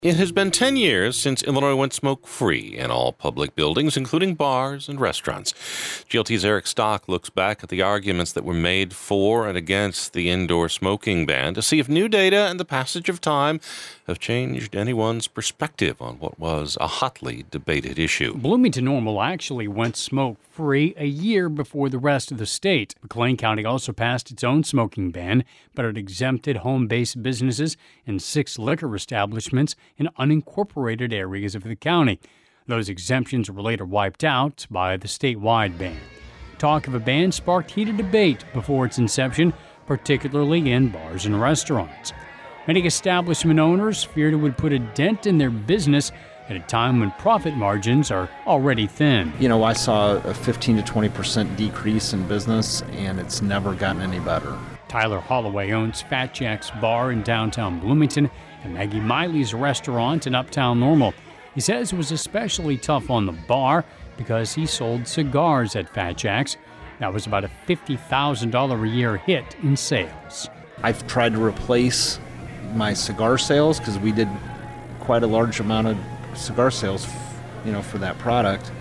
It has been 10 years since Illinois went smoke-free in all public buildings, including bars and restaurants. GLT's Eric Stock looks back at the arguments that were made for and against the indoor smoking ban to see if new data and the passage of time have changed anyone's perspective on what was a hotly debated issue. Bloomington Normal actually went smoke-free a year before the rest of the state. McLean County also passed its own smoking ban, but it exempted home-based businesses and 6 liquor establishments in unincorporated areas of the county. Those exemptions were later wiped out by the statewide ban. Talk of a ban sparked heated debate before its inception, particularly in bars and restaurants. Many establishment owners feared it would put a dent in their business at a time when profit margins are already thin. I saw a 15 to 20% decrease in business, and it's never gotten any better. Tyler Holloway owns Fat Jack's Bar in downtown Bloomington and Maggie Miley's restaurant in uptown Normal. He says it was especially tough on the bar because he sold cigars at Fat Jack's. That was about a $50,000 a year hit in sales. I've tried to replace my cigar sales because we did quite a large amount of cigar sales, for that product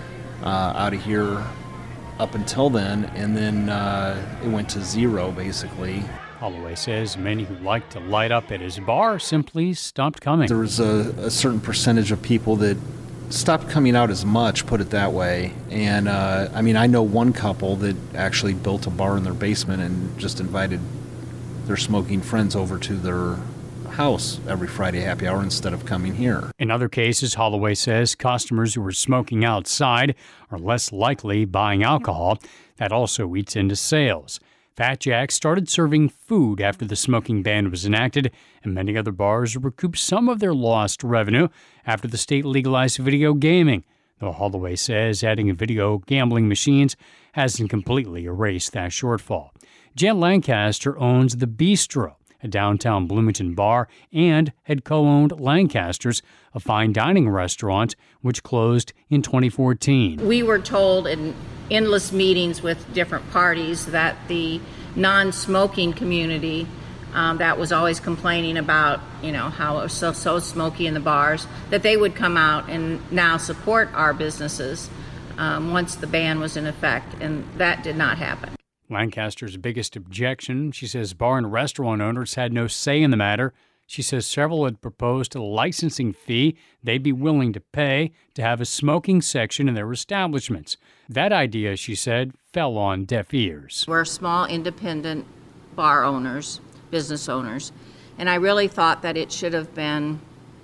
out of here up until then, and then it went to zero, basically. Holloway says many who like to light up at his bar simply stopped coming. There was a certain percentage of people that stopped coming out as much, put it that way. And, I know one couple that actually built a bar in their basement and just invited their smoking friends over to their house every Friday happy hour instead of coming here. In other cases, Holloway says customers who are smoking outside are less likely buying alcohol. That also eats into sales. Fat Jack started serving food after the smoking ban was enacted, and many other bars recouped some of their lost revenue after the state legalized video gaming, though Holloway says adding video gambling machines hasn't completely erased that shortfall. Jen Lancaster owns The Bistro, a downtown Bloomington bar, and had co-owned Lancaster's, a fine dining restaurant, which closed in 2014. We were told in endless meetings with different parties that the non-smoking community that was always complaining about, how it was so smoky in the bars, that they would come out and now support our businesses once the ban was in effect, and that did not happen. Lancaster's biggest objection, she says bar and restaurant owners had no say in the matter. She says several had proposed a licensing fee they'd be willing to pay to have a smoking section in their establishments. That idea, she said, fell on deaf ears. We're small independent bar owners, business owners, and I really thought that it should have been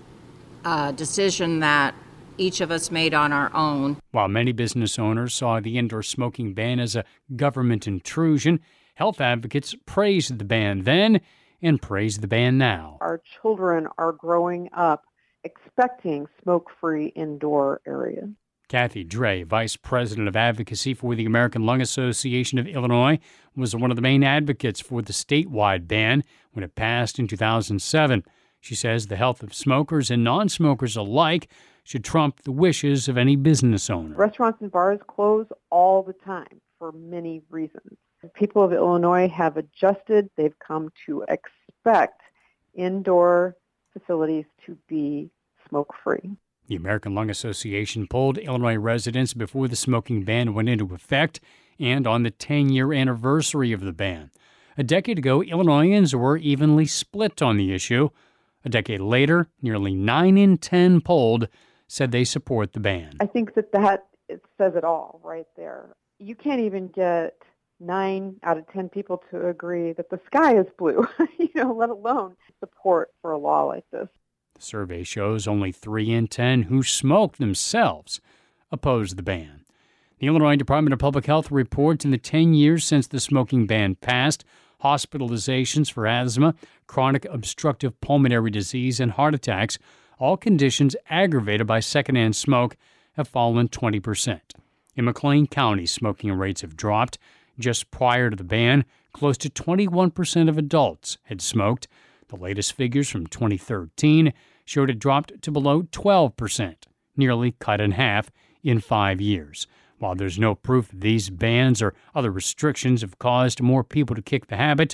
a decision that each of us made on our own. While many business owners saw the indoor smoking ban as a government intrusion, health advocates praised the ban then and praise the ban now. Our children are growing up expecting smoke-free indoor areas. Kathy Dre, Vice President of Advocacy for the American Lung Association of Illinois, was one of the main advocates for the statewide ban when it passed in 2007. She says the health of smokers and non-smokers alike should trump the wishes of any business owner. Restaurants and bars close all the time for many reasons. The people of Illinois have adjusted. They've come to expect indoor facilities to be smoke-free. The American Lung Association polled Illinois residents before the smoking ban went into effect and on the 10-year anniversary of the ban. A decade ago, Illinoisans were evenly split on the issue. A decade later, nearly 9 in 10 polled said they support the ban. I think that it says it all right there. You can't even get 9 out of 10 people to agree that the sky is blue, let alone support for a law like this. The survey shows only 3 in 10 who smoke themselves oppose the ban. The Illinois Department of Public Health reports in the 10 years since the smoking ban passed, hospitalizations for asthma, chronic obstructive pulmonary disease, and heart attacks, all conditions aggravated by secondhand smoke, have fallen 20%. In McLean County, smoking rates have dropped. Just prior to the ban, close to 21% of adults had smoked. The latest figures from 2013 showed it dropped to below 12%, nearly cut in half in 5 years. While there's no proof that these bans or other restrictions have caused more people to kick the habit,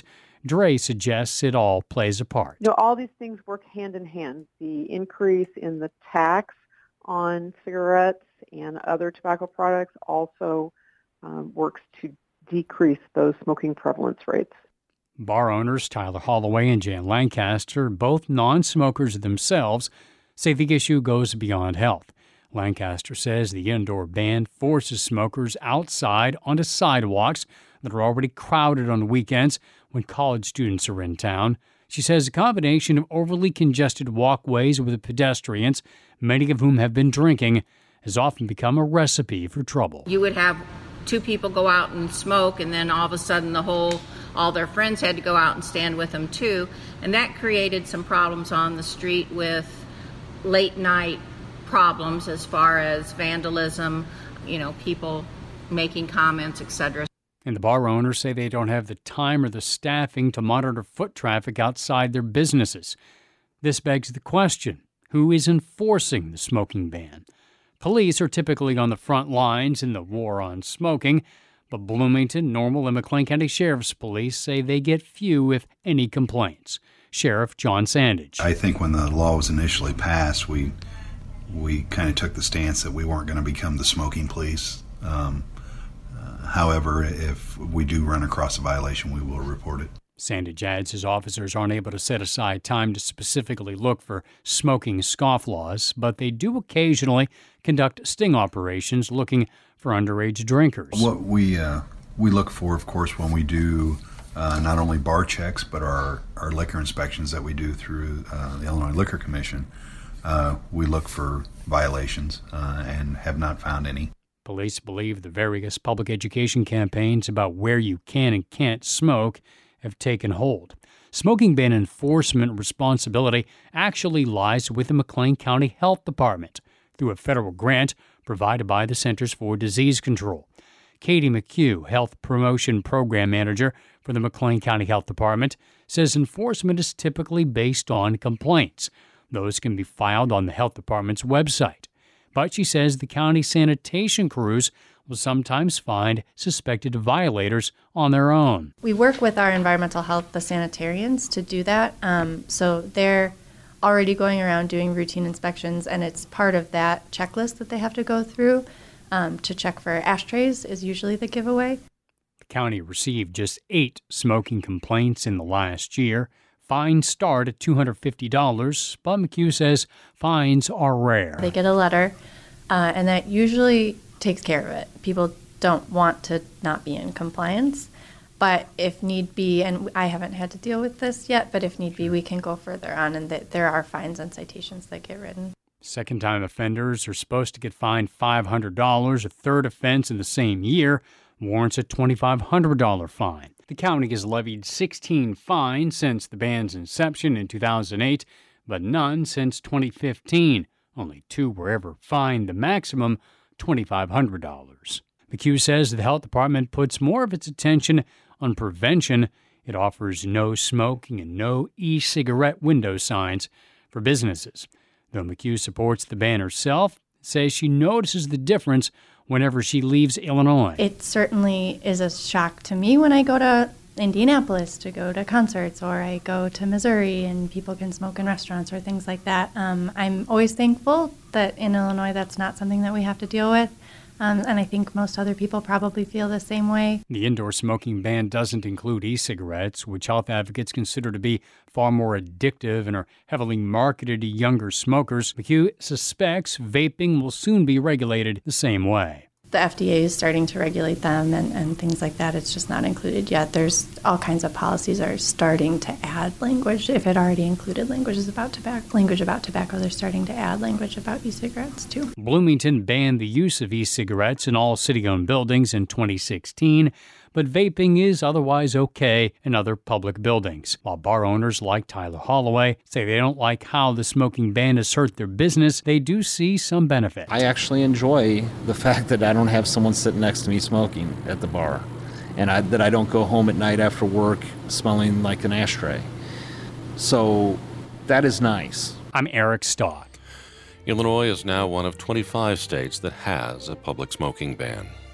Dre suggests it all plays a part. All these things work hand in hand. The increase in the tax on cigarettes and other tobacco products also works to decrease those smoking prevalence rates. Bar owners Tyler Holloway and Jan Lancaster, both non-smokers themselves, say the issue goes beyond health. Lancaster says the indoor ban forces smokers outside onto sidewalks that are already crowded on weekends when college students are in town. She says a combination of overly congested walkways with pedestrians, many of whom have been drinking, has often become a recipe for trouble. You would have two people go out and smoke, and then all of a sudden all their friends had to go out and stand with them too, and that created some problems on the street with late night problems as far as vandalism, people making comments, etc. And the bar owners say they don't have the time or the staffing to monitor foot traffic outside their businesses. This begs the question, who is enforcing the smoking ban? Police are typically on the front lines in the war on smoking, but Bloomington, Normal, and McLean County Sheriff's Police say they get few, if any, complaints. Sheriff John Sandage. I think when the law was initially passed, we kind of took the stance that we weren't going to become the smoking police. However, if we do run across a violation, we will report it. Sandage adds his officers aren't able to set aside time to specifically look for smoking scofflaws, but they do occasionally conduct sting operations looking for underage drinkers. What we look for, of course, when we do not only bar checks, but our liquor inspections that we do through the Illinois Liquor Commission, we look for violations and have not found any. Police believe the various public education campaigns about where you can and can't smoke have taken hold. Smoking ban enforcement responsibility actually lies with the McLean County Health Department through a federal grant provided by the Centers for Disease Control. Katie McHugh, Health Promotion Program Manager for the McLean County Health Department, says enforcement is typically based on complaints. Those can be filed on the health department's website. But she says the county sanitation crews will sometimes find suspected violators on their own. We work with our environmental health, the sanitarians, to do that. So they're already going around doing routine inspections, and it's part of that checklist that they have to go through to check for ashtrays is usually the giveaway. The county received just 8 smoking complaints in the last year. Fines start at $250, but McHugh says fines are rare. They get a letter, and that usually takes care of it. People don't want to not be in compliance, but if need be, and I haven't had to deal with this yet, but if need be, we can go further on, and there are fines and citations that get written. Second-time offenders are supposed to get fined $500. A third offense in the same year warrants a $2,500 fine. The county has levied 16 fines since the ban's inception in 2008, but none since 2015. Only 2 were ever fined the maximum $2,500. McHugh says the health department puts more of its attention on prevention. It offers no smoking and no e-cigarette window signs for businesses. Though McHugh supports the ban herself, says she notices the difference whenever she leaves Illinois. It certainly is a shock to me when I go to Indianapolis to go to concerts, or I go to Missouri and people can smoke in restaurants or things like that. I'm always thankful that in Illinois that's not something that we have to deal with. And I think most other people probably feel the same way. The indoor smoking ban doesn't include e-cigarettes, which health advocates consider to be far more addictive and are heavily marketed to younger smokers. McHugh suspects vaping will soon be regulated the same way. The FDA is starting to regulate them and things like that. It's just not included yet. There's all kinds of policies are starting to add language. If it already included language about tobacco, they're starting to add language about e-cigarettes too. Bloomington banned the use of e-cigarettes in all city-owned buildings in 2016, but vaping is otherwise okay in other public buildings. While bar owners like Tyler Holloway say they don't like how the smoking ban has hurt their business, they do see some benefit. I actually enjoy the fact that I don't have someone sitting next to me smoking at the bar, and that I don't go home at night after work smelling like an ashtray. So that is nice. I'm Eric Stock. Illinois is now one of 25 states that has a public smoking ban.